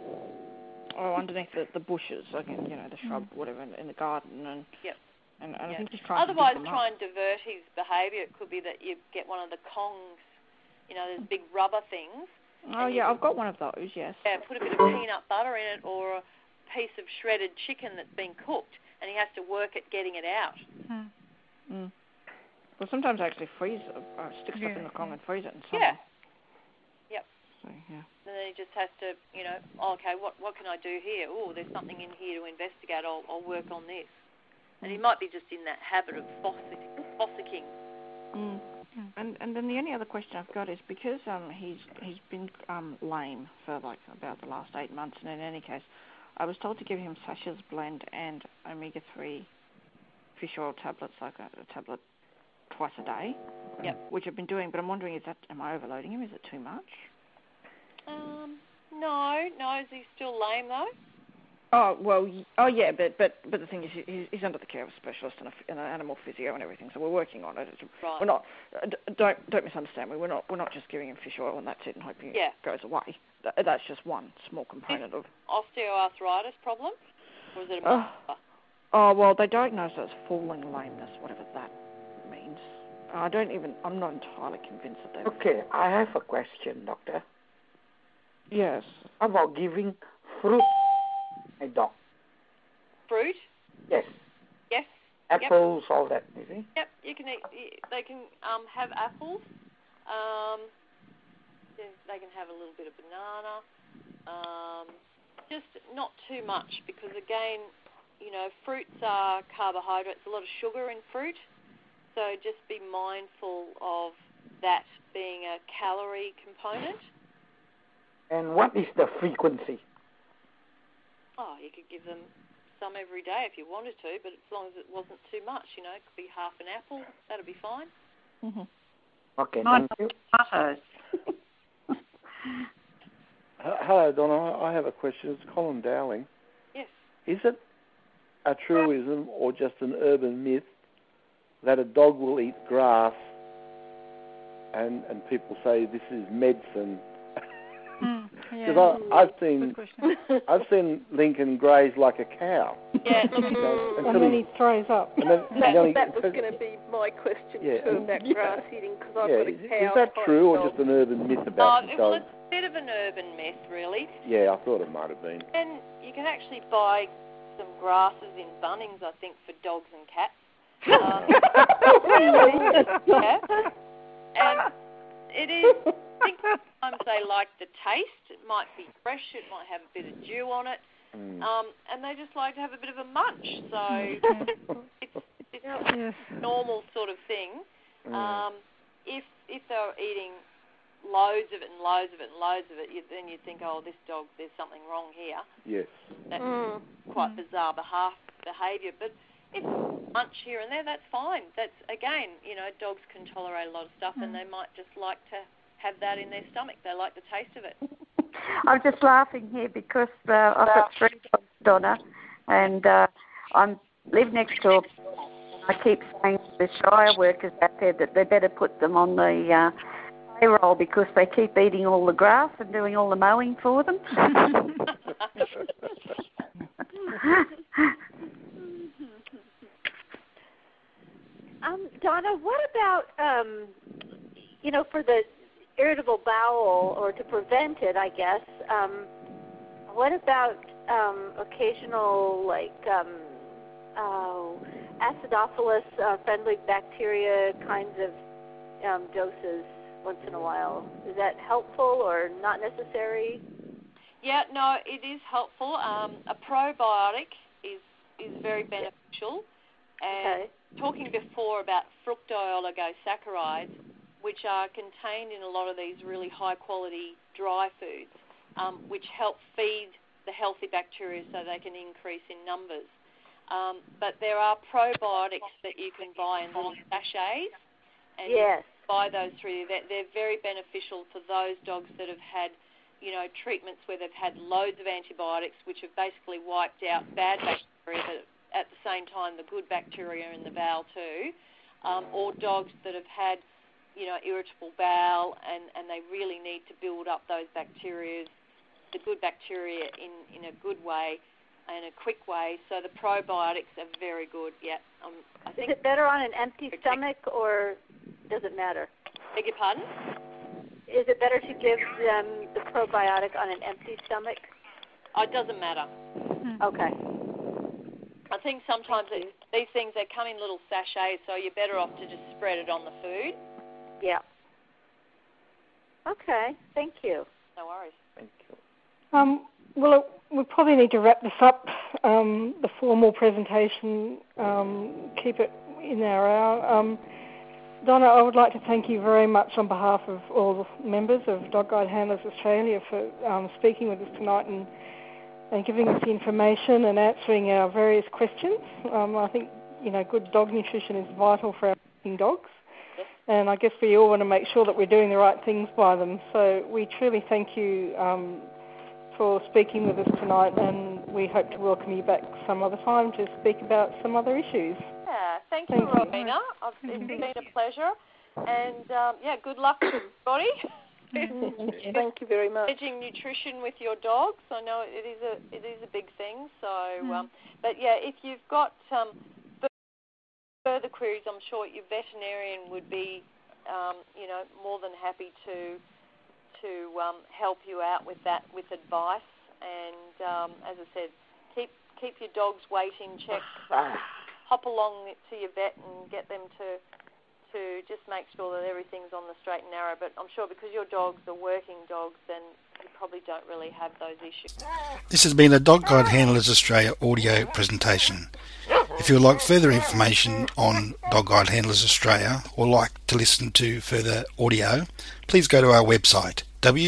the bushes, like the shrub, whatever, in the garden, and I think he's trying. Otherwise, to try and divert his behaviour. It could be that you get one of the kongs, those big rubber things. Oh yeah, I've got one of those. Yes. Yeah, put a bit of peanut butter in it, or a piece of shredded chicken that's been cooked, and he has to work at getting it out. Well, sometimes I actually freeze it, stick stuff in the Kong and freeze it in summer. Yeah. Yep. So, yeah. And then he just has to, okay, what can I do here? Oh, there's something in here to investigate. I'll work on this. And he might be just in that habit of fossicking. And then the only other question I've got is because he's been lame for like about the last 8 months, and in any case, I was told to give him Sasha's blend and omega-3 fish oil tablets, like a tablet twice a day. Yep. Which I've been doing, but I'm wondering, am I overloading him? Is it too much? No. Is he still lame though? Oh well, yeah, but the thing is, he's under the care of a specialist and an animal physio and everything. So we're working on it. Right. We're not. Don't misunderstand me. We're not just giving him fish oil and that's it and hoping it goes away. That's just one small component of osteoarthritis problem, or is it a muscle? Oh well, they diagnosed it as falling lameness, whatever that means. I'm not entirely convinced that they. Okay, I have a question, doctor. Yes. How about giving fruit? A dog. Fruit? Yes. Yes. Apples, all that, you see? Yep, you can eat. They can have apples. They can have a little bit of banana. Just not too much, because again, fruits are carbohydrates. A lot of sugar in fruit, so just be mindful of that being a calorie component. And what is the frequency? Oh, you could give them some every day if you wanted to, but as long as it wasn't too much, it could be half an apple. That'd be fine. Okay, thank you. Hello, Donna. I have a question. It's Colin Dowling. Yes. Is it a truism or just an urban myth that a dog will eat grass and people say this is medicine? Because I've seen Lincoln graze like a cow. Yeah, and then he throws up. That was going to be my question too about grass eating, because I've got a cow. Is that true or just an urban myth about the dog? Well, it's a bit of an urban myth, really. Yeah, I thought it might have been. And you can actually buy some grasses in Bunnings, I think, for dogs and cats. And it is. I think sometimes they like the taste. It might be fresh. It might have a bit of dew on it. and they just like to have a bit of a munch. So it's a normal sort of thing. If they're eating loads of it and loads of it and loads of it, then you'd think, oh, this dog, there's something wrong here. Yes. That's quite bizarre behaviour. But if munch here and there, that's fine. That's, again, dogs can tolerate a lot of stuff and they might just like to have that in their stomach. They like the taste of it. I'm just laughing here because I've got 3 dogs, Donna, and I live next door. I keep saying to the Shire workers out there that they better put them on the payroll because they keep eating all the grass and doing all the mowing for them. Donna, what about, for the irritable bowel, or to prevent it, I guess, what about occasional, acidophilus friendly bacteria kinds of doses once in a while? Is that helpful or not necessary? Yeah, no, it is helpful. A probiotic is very beneficial. And talking before about fructooligosaccharides, which are contained in a lot of these really high-quality dry foods, which help feed the healthy bacteria so they can increase in numbers. But there are probiotics that you can buy in little sachets, and you buy those through. They're very beneficial for those dogs that have had, treatments where they've had loads of antibiotics, which have basically wiped out bad bacteria, but at the same time the good bacteria in the bowel too, or dogs that have had, irritable bowel, and they really need to build up those bacteria, the good bacteria in a good way, in a quick way. So the probiotics are very good. Yeah, I think. Is it better on an empty stomach, or does it matter? Beg your pardon? Is it better to give them the probiotic on an empty stomach? Oh, it doesn't matter. Okay. I think sometimes these things, they come in little sachets, so you're better off to just spread it on the food. Yeah. Okay. Thank you. No worries. Thank you. Well, we probably need to wrap this up. The formal presentation, keep it in our hour. Donna, I would like to thank you very much on behalf of all the members of Dog Guide Handlers Australia for speaking with us tonight and giving us the information and answering our various questions. I think, good dog nutrition is vital for our dogs. And I guess we all want to make sure that we're doing the right things by them. So we truly thank you for speaking with us tonight, and we hope to welcome you back some other time to speak about some other issues. Yeah, thank you, Rowena. It's been a pleasure. And, good luck to everybody. Thank you very much. Managing nutrition with your dogs. I know it is a big thing. So, but yeah, if you've got further queries, I'm sure your veterinarian would be, more than happy to help you out with that, with advice. And as I said, keep your dog's weight in check. Hop along to your vet and get them to just make sure that everything's on the straight and narrow. But I'm sure because your dogs are working dogs, then you probably don't really have those issues. This has been a Dog Guide Handlers Australia audio presentation. If you would like further information on Dog Guide Handlers Australia or like to listen to further audio, please go to our website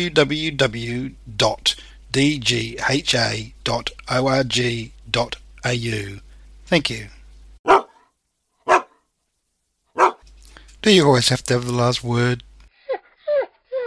www.dgha.org.au. Thank you. Do you always have to have the last word?